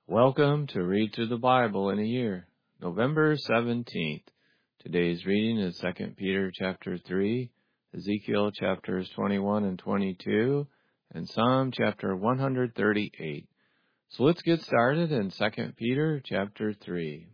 Welcome to Read Through the Bible in a Year, November 17th. Today's reading is 2 Peter chapter 3, Ezekiel chapters 21 and 22, and Psalm chapter 138. So let's get started in 2 Peter chapter 3.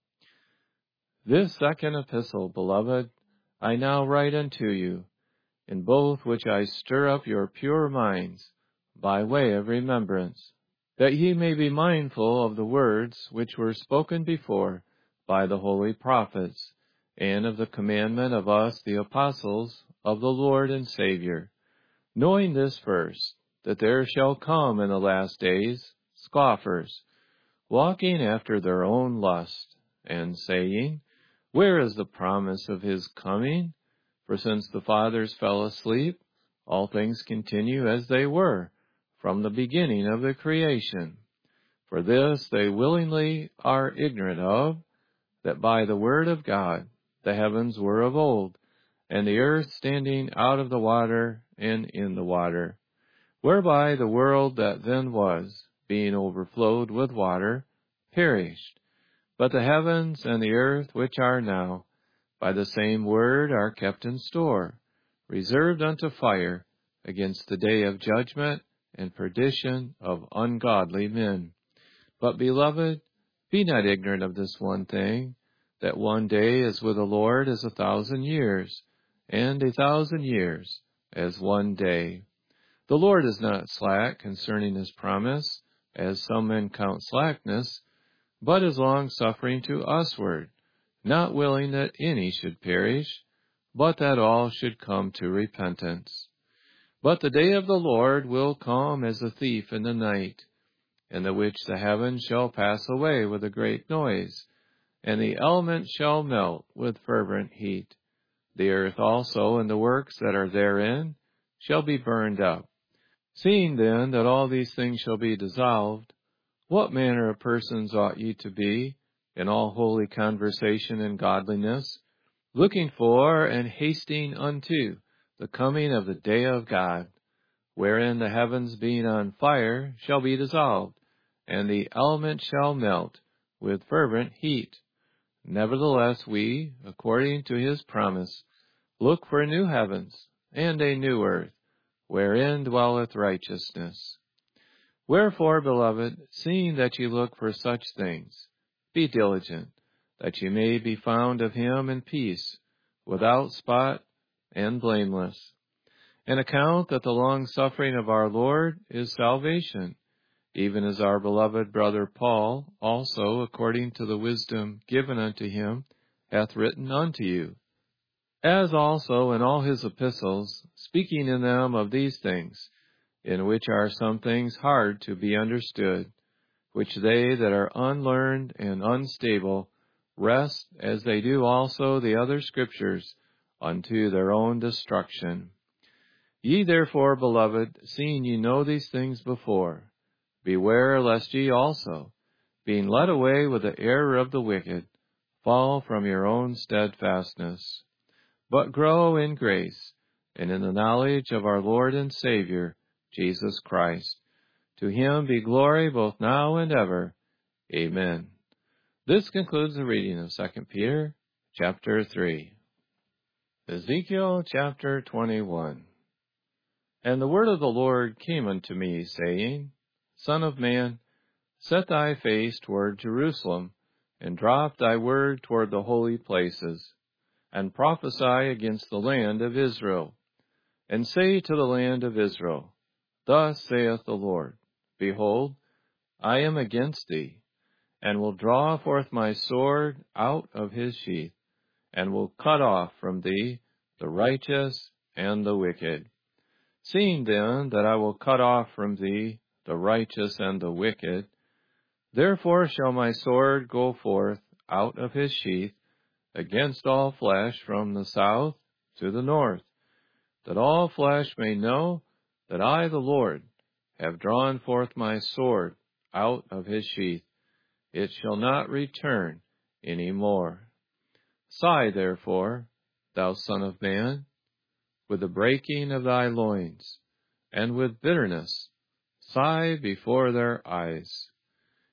This second epistle, beloved, I now write unto you, in both which I stir up your pure minds, by way of remembrance, that ye may be mindful of the words which were spoken before by the holy prophets, and of the commandment of us the apostles of the Lord and Savior, knowing this first, that there shall come in the last days scoffers, walking after their own lust, and saying, Where is the promise of his coming? For since the fathers fell asleep, all things continue as they were from the beginning of the creation. For this they willingly are ignorant of, that by the word of God the heavens were of old, and the earth standing out of the water and in the water, whereby the world that then was, being overflowed with water, perished. But the heavens and the earth which are now, by the same word are kept in store, reserved unto fire, against the day of judgment and perdition of ungodly men. But, beloved, be not ignorant of this one thing, that one day is with the Lord as 1,000 years, and 1,000 years as one day. The Lord is not slack concerning his promise, as some men count slackness, but is long-suffering to usward, not willing that any should perish, but that all should come to repentance. But the day of the Lord will come as a thief in the night, in the which the heavens shall pass away with a great noise, and the elements shall melt with fervent heat. The earth also and the works that are therein shall be burned up. Seeing then that all these things shall be dissolved, what manner of persons ought ye to be in all holy conversation and godliness, looking for and hasting unto the coming of the day of God, wherein the heavens being on fire shall be dissolved, and the elements shall melt with fervent heat. Nevertheless we, according to his promise, look for new heavens and a new earth, wherein dwelleth righteousness. Wherefore, beloved, seeing that ye look for such things, be diligent, that ye may be found of him in peace, without spot and blameless. And account that the long-suffering of our Lord is salvation, even as our beloved brother Paul also, according to the wisdom given unto him, hath written unto you, as also in all his epistles, speaking in them of these things, in which are some things hard to be understood, which they that are unlearned and unstable wrest, as they do also the other scriptures, unto their own destruction. Ye therefore, beloved, seeing ye know these things before, beware lest ye also, being led away with the error of the wicked, fall from your own steadfastness. But grow in grace, and in the knowledge of our Lord and Savior, Jesus Christ. To him be glory both now and ever. Amen. This concludes the reading of 2 Peter chapter 3. Ezekiel chapter 21. And the word of the Lord came unto me, saying, Son of man, set thy face toward Jerusalem, and drop thy word toward the holy places, and prophesy against the land of Israel, and say to the land of Israel, Thus saith the Lord, Behold, I am against thee, and will draw forth my sword out of his sheath, and will cut off from thee the righteous and the wicked. Seeing then that I will cut off from thee the righteous and the wicked, therefore shall my sword go forth out of his sheath against all flesh from the south to the north, that all flesh may know that I, the Lord, have drawn forth my sword out of his sheath. It shall not return any more. Sigh, therefore, thou son of man, with the breaking of thy loins, and with bitterness sigh before their eyes.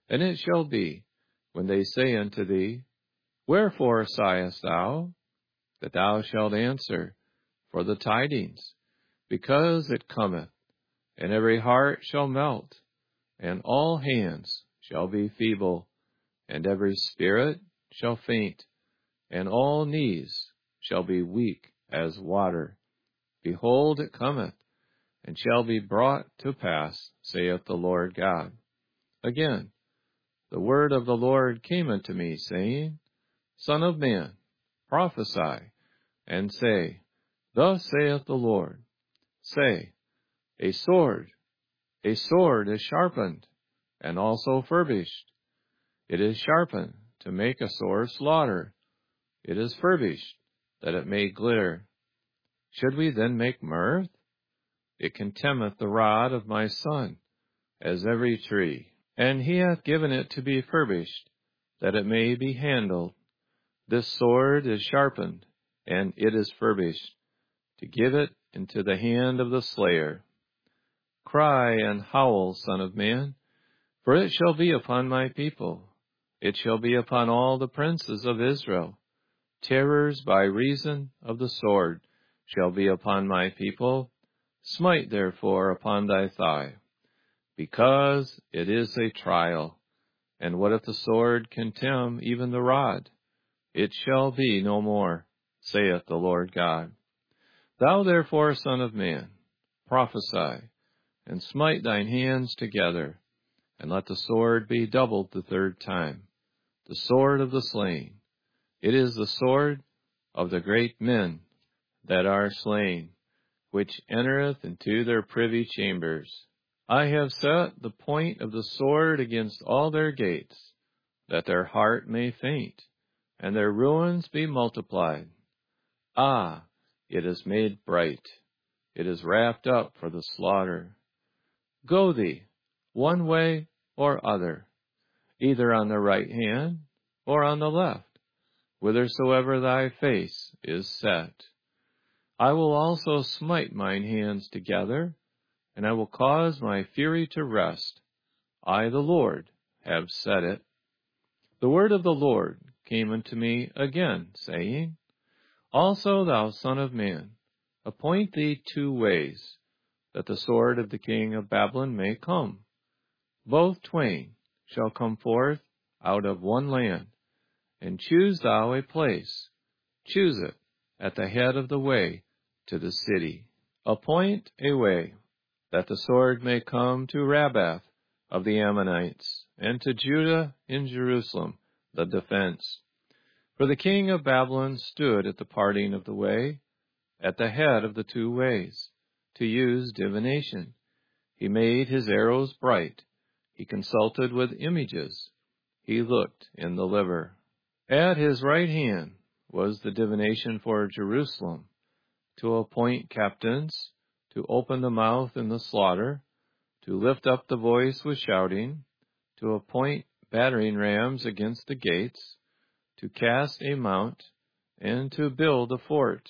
And it shall be, when they say unto thee, Wherefore sighest thou? That thou shalt answer, For the tidings, because it cometh, and every heart shall melt, and all hands shall be feeble, and every spirit shall faint, and all knees shall be weak as water. Behold, it cometh, and shall be brought to pass, saith the Lord God. Again, the word of the Lord came unto me, saying, Son of man, prophesy, and say, Thus saith the Lord. Say, a sword is sharpened, and also furbished. It is sharpened to make a sore slaughter. It is furbished, that it may glitter. Should we then make mirth? It contemneth the rod of my son, as every tree. And he hath given it to be furbished, that it may be handled. This sword is sharpened, and it is furbished, to give it into the hand of the slayer. Cry and howl, Son of man, for it shall be upon my people. It shall be upon all the princes of Israel. Terrors by reason of the sword shall be upon my people. Smite therefore upon thy thigh, because it is a trial. And what if the sword contemn even the rod? It shall be no more, saith the Lord God. Thou therefore, Son of man, prophesy, and smite thine hands together, and let the sword be doubled the third time, the sword of the slain. It is the sword of the great men that are slain, which entereth into their privy chambers. I have set the point of the sword against all their gates, that their heart may faint, and their ruins be multiplied. Ah, it is made bright. It is wrapped up for the slaughter. Go thee, one way or other, either on the right hand or on the left, whithersoever thy face is set. I will also smite mine hands together, and I will cause my fury to rest. I, the Lord, have said it. The word of the Lord came unto me again, saying, Also, thou son of man, appoint thee 2 ways, that the sword of the king of Babylon may come. Both twain shall come forth out of one land, and choose thou a place. Choose it at the head of the way to the city. Appoint a way, that the sword may come to Rabbath of the Ammonites, and to Judah in Jerusalem the defense. For the king of Babylon stood at the parting of the way, at the head of the 2 ways, to use divination. He made his arrows bright. He consulted with images. He looked in the liver. At his right hand was the divination for Jerusalem, to appoint captains, to open the mouth in the slaughter, to lift up the voice with shouting, to appoint battering rams against the gates, to cast a mount, and to build a fort.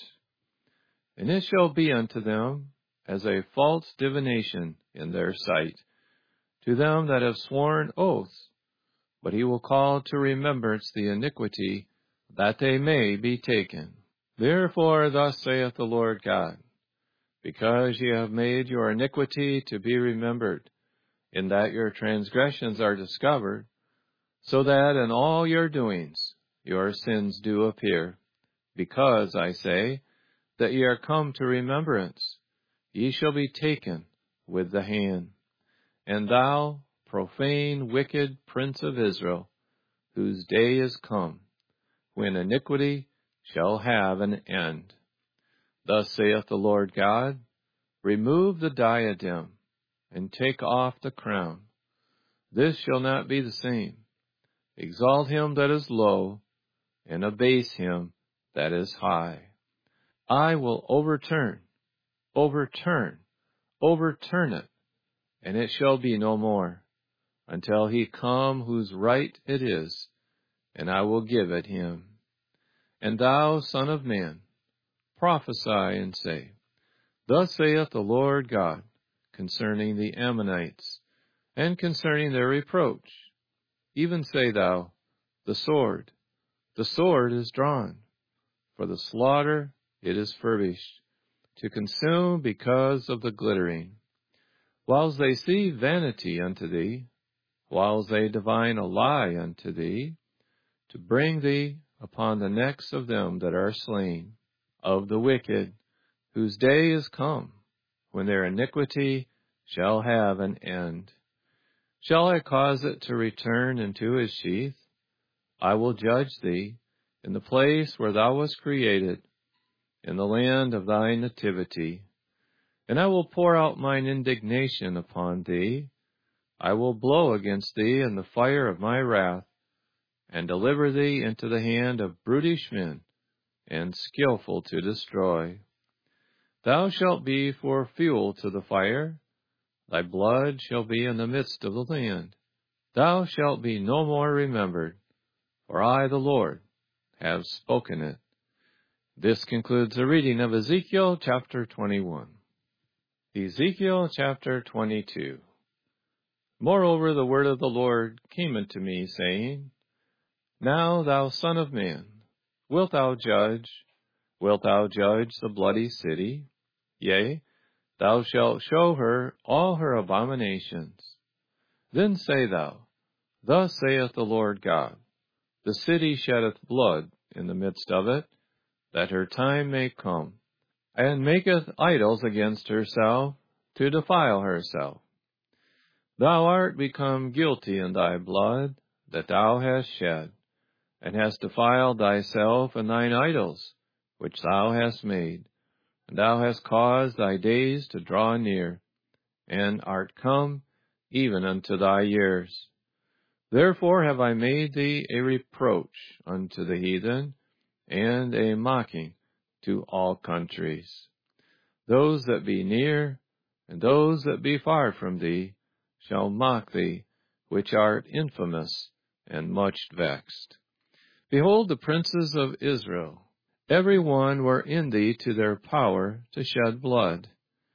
And it shall be unto them as a false divination in their sight, to them that have sworn oaths, but he will call to remembrance the iniquity, that they may be taken. Therefore thus saith the Lord God, because ye have made your iniquity to be remembered, in that your transgressions are discovered, so that in all your doings your sins do appear. Because, I say, that ye are come to remembrance, ye shall be taken with the hand. And thou, profane, wicked prince of Israel, whose day is come, when iniquity shall have an end. Thus saith the Lord God, remove the diadem, and take off the crown. This shall not be the same. Exalt him that is low, and abase him that is high. I will overturn it, and it shall be no more, until he come whose right it is, and I will give it him. And thou, son of man, prophesy and say, Thus saith the Lord God, concerning the Ammonites, and concerning their reproach. even say thou, the sword is drawn, for the slaughter it is furbished, to consume because of the glittering. Whiles they see vanity unto thee, whiles they divine a lie unto thee, to bring thee upon the necks of them that are slain, of the wicked, whose day is come, when their iniquity shall have an end. Shall I cause it to return into his sheath? I will judge thee in the place where thou wast created, in the land of thy nativity. And I will pour out mine indignation upon thee. I will blow against thee in the fire of my wrath, and deliver thee into the hand of brutish men, and skillful to destroy. Thou shalt be for fuel to the fire, thy blood shall be in the midst of the land. Thou shalt be no more remembered, for I, the Lord, have spoken it. This concludes the reading of Ezekiel chapter 21. Ezekiel chapter 22. Moreover, the word of the Lord came unto me, saying, Now, thou son of man, wilt thou judge the bloody city? Yea, thou shalt show her all her abominations. Then say thou, Thus saith the Lord God, the city sheddeth blood in the midst of it, that her time may come, and maketh idols against herself, to defile herself. Thou art become guilty in thy blood that thou hast shed, and hast defiled thyself and thine idols, which thou hast made, and thou hast caused thy days to draw near, and art come even unto thy years. Therefore have I made thee a reproach unto the heathen, and a mocking to all countries. Those that be near, and those that be far from thee, shall mock thee, which art infamous and much vexed. Behold, the princes of Israel, every one were in thee to their power to shed blood.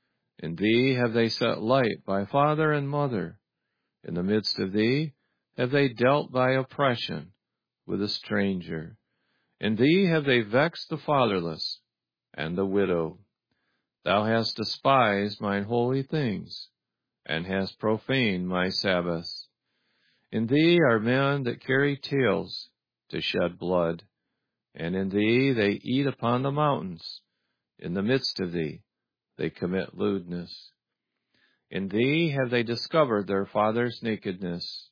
In thee have they set light by father and mother. In the midst of thee have they dealt thy oppression with a stranger. In thee have they vexed the fatherless and the widow. Thou hast despised mine holy things, and hast profaned my Sabbaths. In thee are men that carry tales to shed blood, and in thee they eat upon the mountains. In the midst of thee they commit lewdness. In thee have they discovered their father's nakedness.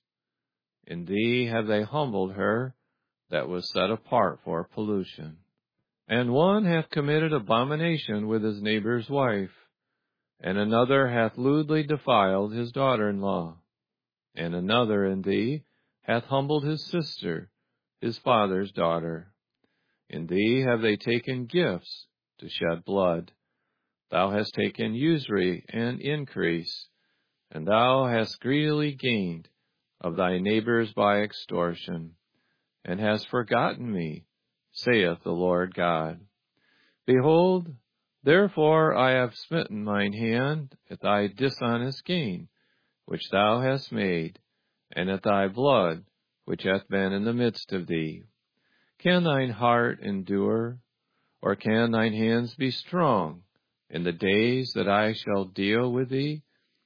In thee have they humbled her that was set apart for pollution. And one hath committed abomination with his neighbor's wife, and another hath lewdly defiled his daughter-in-law, and another in thee hath humbled his sister, his father's daughter. In thee have they taken gifts to shed blood. Thou hast taken usury and increase, and thou hast greedily gained of thy neighbors by extortion, and hast forgotten me, saith the Lord God. Behold, therefore I have smitten mine hand at thy dishonest gain, which thou hast made, and at thy blood, which hath been in the midst of thee. Can thine heart endure, or can thine hands be strong in the days that I shall deal with thee?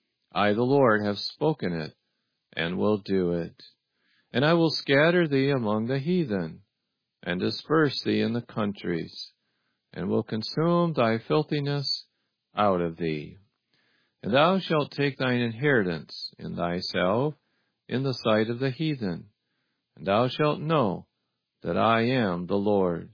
I, the Lord, have spoken it, and will do it. And I will scatter thee among the heathen, and disperse thee in the countries, and will consume thy filthiness out of thee. And thou shalt take thine inheritance in thyself in the sight of the heathen, and thou shalt know that I am the Lord.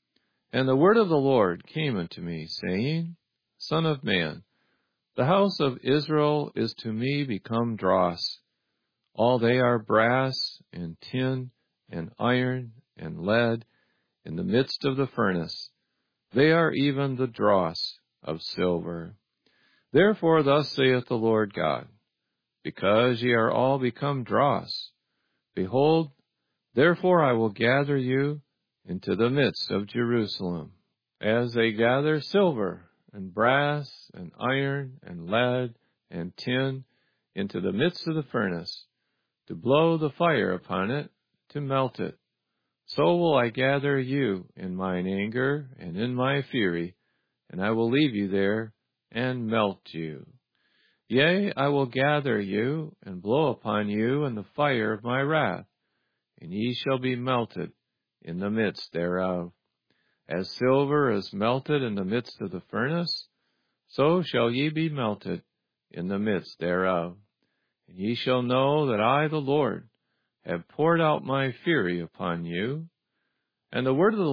And the word of the Lord came unto me, saying, Son of man, the house of Israel is to me become dross. All they are brass and tin and iron and lead in the midst of the furnace. They are even the dross of silver. Therefore thus saith the Lord God, because ye are all become dross, behold, therefore I will gather you into the midst of Jerusalem, as they gather silver and brass and iron and lead and tin into the midst of the furnace, to blow the fire upon it, to melt it. So will I gather you in mine anger and in my fury, and I will leave you there and melt you. Yea, I will gather you and blow upon you in the fire of my wrath, and ye shall be melted in the midst thereof. As silver is melted in the midst of the furnace, so shall ye be melted in the midst thereof. And ye shall know that I, the Lord, have poured out my fury upon you. And the word of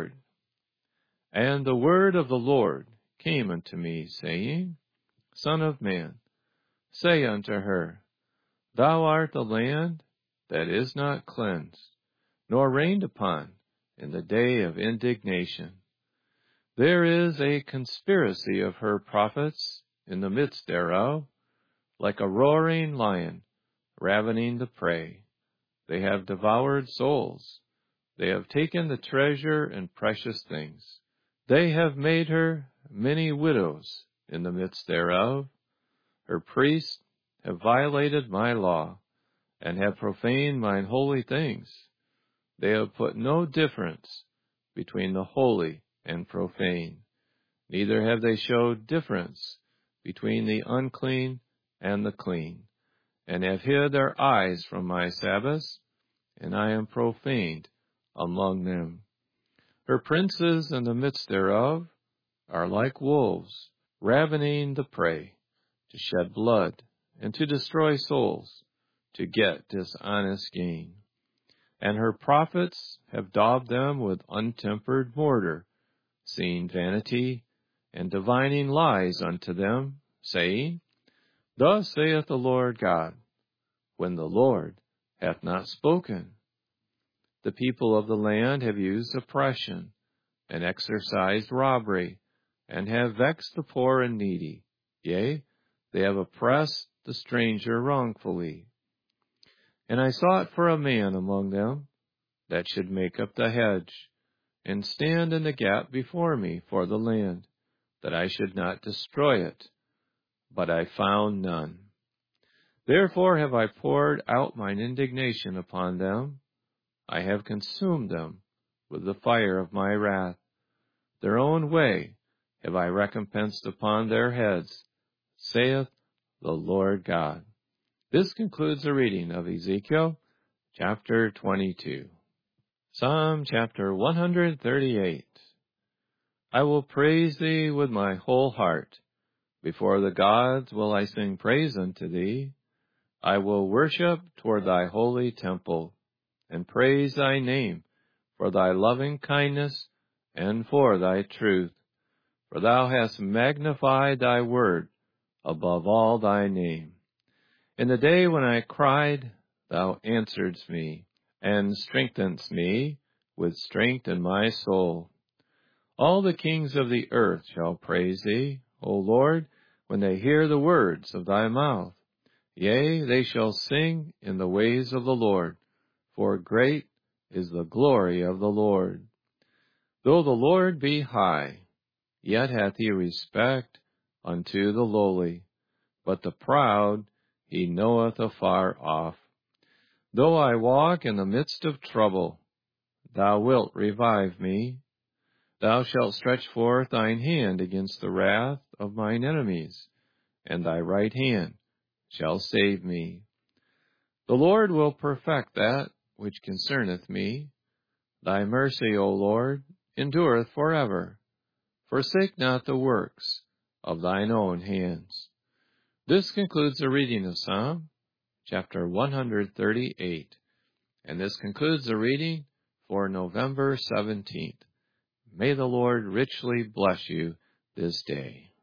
the Lord came unto me, saying, Son of man, say unto her, Thou art the land that is not cleansed, nor rained upon in the day of indignation. There is a conspiracy of her prophets in the midst thereof, like a roaring lion ravening the prey. They have devoured souls. They have taken the treasure and precious things. They have made her many widows in the midst thereof. Her priests have violated my law, and have profaned mine holy things. They have put no difference between the holy and profane, neither have they showed difference between the unclean and the clean, and have hid their eyes from my Sabbaths, and I am profaned among them. Her princes in the midst thereof are like wolves, ravening the prey, to shed blood, and to destroy souls, to get dishonest gain. And her prophets have daubed them with untempered mortar, seeing vanity, and divining lies unto them, saying, Thus saith the Lord God, when the Lord hath not spoken. The people of the land have used oppression, and exercised robbery, and have vexed the poor and needy. Yea, they have oppressed the stranger wrongfully. And I sought for a man among them that should make up the hedge, and stand in the gap before me for the land, that I should not destroy it. But I found none. Therefore have I poured out mine indignation upon them. I have consumed them with the fire of my wrath. Their own way have I recompensed upon their heads, saith the Lord God. This concludes the reading of Ezekiel chapter 22. Psalm chapter 138. I will praise thee with my whole heart. Before the gods will I sing praise unto thee. I will worship toward thy holy temple, and praise thy name for thy loving kindness and for thy truth. For thou hast magnified thy word above all thy name. In the day when I cried, thou answeredst me, and strengthenedst me with strength in my soul. All the kings of the earth shall praise thee, O Lord, when they hear the words of thy mouth. Yea, they shall sing in the ways of the Lord, for great is the glory of the Lord. Though the Lord be high, yet hath he respect unto the lowly, but the proud he knoweth afar off. Though I walk in the midst of trouble, thou wilt revive me. Thou shalt stretch forth thine hand against the wrath of mine enemies, and thy right hand shall save me. The Lord will perfect that which concerneth me. Thy mercy, O Lord, endureth forever. Forsake not the works of thine own hands. This concludes the reading of Psalm chapter 138, and this concludes the reading for November 17th. May the Lord richly bless you this day.